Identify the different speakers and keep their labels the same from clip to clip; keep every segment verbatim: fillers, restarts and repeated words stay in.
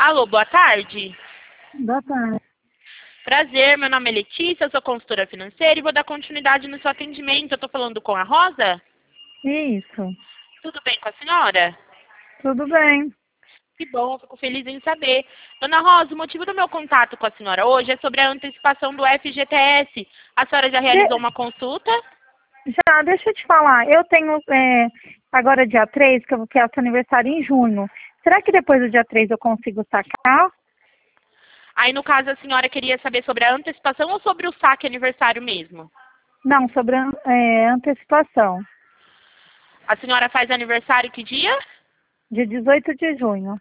Speaker 1: Alô, boa tarde.
Speaker 2: Boa tarde.
Speaker 1: Prazer, meu nome é Letícia, eu sou consultora financeira e vou dar continuidade no seu atendimento. Eu estou falando com a Rosa?
Speaker 2: Isso.
Speaker 1: Tudo bem com a senhora?
Speaker 2: Tudo bem.
Speaker 1: Que bom, fico feliz em saber. Dona Rosa, o motivo do meu contato com a senhora hoje é sobre a antecipação do F G T S. A senhora já realizou
Speaker 2: De-
Speaker 1: uma consulta?
Speaker 2: Já, deixa eu te falar. Eu tenho é, agora dia três, que eu quero esse aniversário em junho. Será que depois do dia três eu consigo sacar?
Speaker 1: Aí, no caso, a senhora queria saber sobre a antecipação ou sobre o saque aniversário mesmo?
Speaker 2: Não, sobre a é, antecipação.
Speaker 1: A senhora faz aniversário que dia?
Speaker 2: Dia dezoito de junho.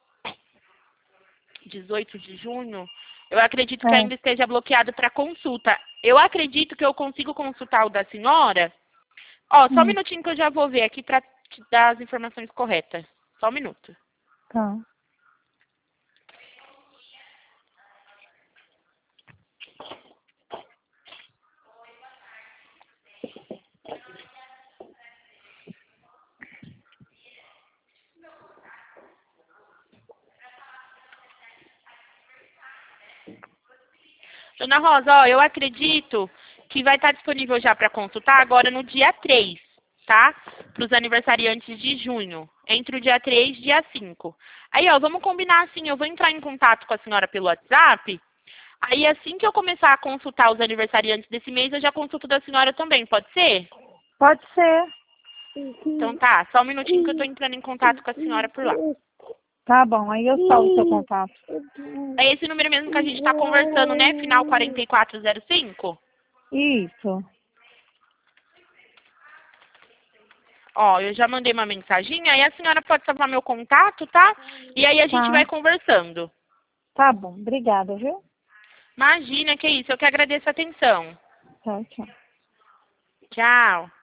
Speaker 1: dezoito de junho. Eu acredito que
Speaker 2: É.
Speaker 1: ainda esteja bloqueado para consulta. Eu acredito que eu consigo consultar o da senhora. Ó, só um
Speaker 2: Hum,
Speaker 1: minutinho que eu já vou ver aqui para te dar as informações corretas. Só um minuto.
Speaker 2: tá.
Speaker 1: Dona Rosa, ó, eu acredito que vai estar disponível já para consultar agora no dia três, tá? Para os aniversariantes de junho. Entre o dia três e dia cinco. Aí, ó, vamos combinar assim, eu vou entrar em contato com a senhora pelo WhatsApp. Aí, assim que eu começar a consultar os aniversariantes desse mês, eu já consulto da senhora também, pode ser?
Speaker 2: Pode ser.
Speaker 1: Então tá, só um minutinho que eu tô entrando em contato com a senhora por lá.
Speaker 2: Tá bom, aí eu salvo o seu contato.
Speaker 1: É esse número mesmo que a gente tá conversando, né? Final quarenta e quatro zero cinco?
Speaker 2: Isso.
Speaker 1: Ó, eu já mandei uma mensagem, aí a senhora pode salvar meu contato, tá? E aí a gente
Speaker 2: Tá.
Speaker 1: vai conversando.
Speaker 2: Tá bom. Obrigada, viu?
Speaker 1: Imagina, que isso, eu que agradeço a atenção.
Speaker 2: Tchau, tchau.
Speaker 1: Tchau.